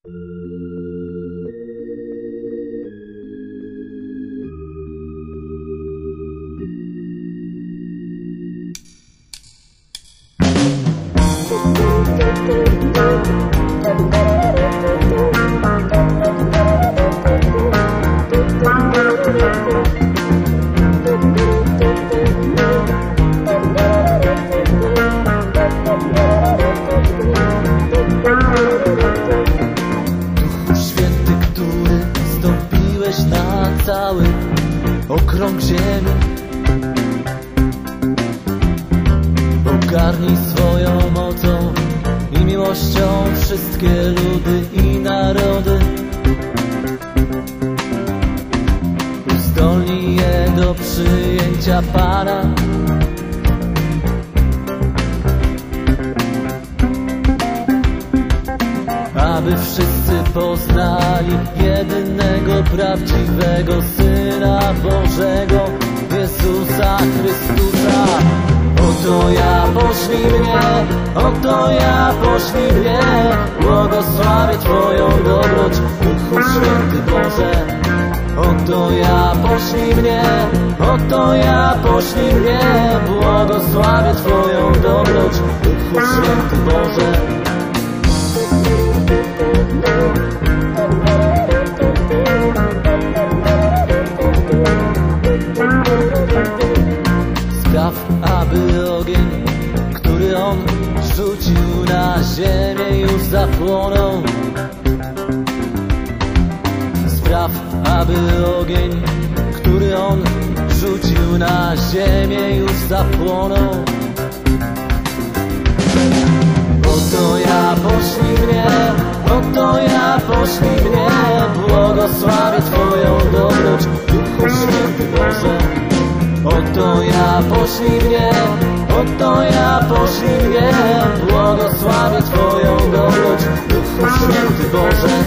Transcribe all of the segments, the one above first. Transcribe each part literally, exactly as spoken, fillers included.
Cały okrąg ziemi, ogarnij swoją mocą i miłością wszystkie ludy i narody. Uzdolnij je do przyjęcia Pana. Aby wszyscy poznali jedynego prawdziwego Syna Bożego, Jezusa Chrystusa. Oto ja, poślij mnie, oto ja, poślij mnie, błogosławię Twoją dobroć, Duchu Święty Boże. Oto ja, poślij mnie, oto ja, poślij mnie, błogosławię Twoją dobroć, Duchu Święty Boże. Spraw, aby ogień, który On rzucił na ziemię, już zapłonął. Spraw, aby ogień, który On rzucił na ziemię, już zapłonął. Oto ja, poślij mnie, oto ja, poślij mnie, błogosławię Twoją dobroć, Duchu Święty Boże. Oto ja, poślij mnie, oto ja, poślij mnie, błogosławię Twoją dobroć, Duchu Święty Boże.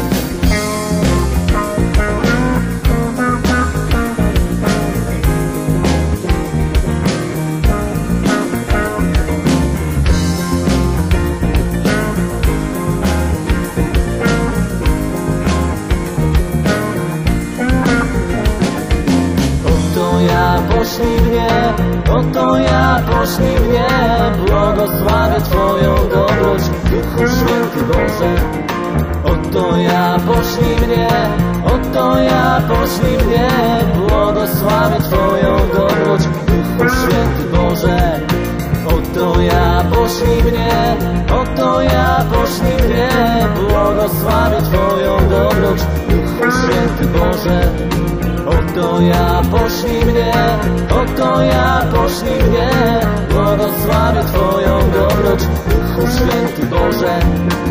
Poślij mnie, oto ja, poślij mnie, błogosławię Twoją dobroć, Duchu Święty Boże. Oto ja, poślij mnie, oto ja, poślij mnie, błogosławię Twoją dobroć, Duchu Święty Boże. Oto ja, poślij mnie, oto ja, poślij mnie, błogosławię Twoją dobroć, Duchu Święty Boże. Oto ja, poślij mnie, oto ja, poślij mnie, błogosławię Twoją dobroć, Duchu Święty Boże.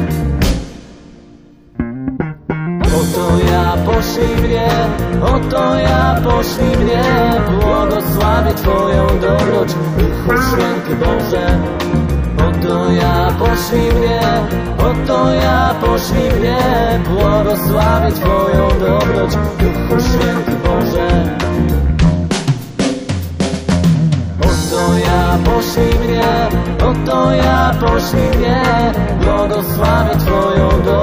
Oto ja, poślij mnie, oto ja, poślij mnie, błogosławię Twoją dobroć, Duchu Święty Boże. Oto ja, poślij mnie, oto ja, poślij mnie, błogosławię Twoją dobroć, Duchu Święty Boże. Oto ja, poślij mnie, oto ja, poślij mnie, błogosławię Twoją dobroć.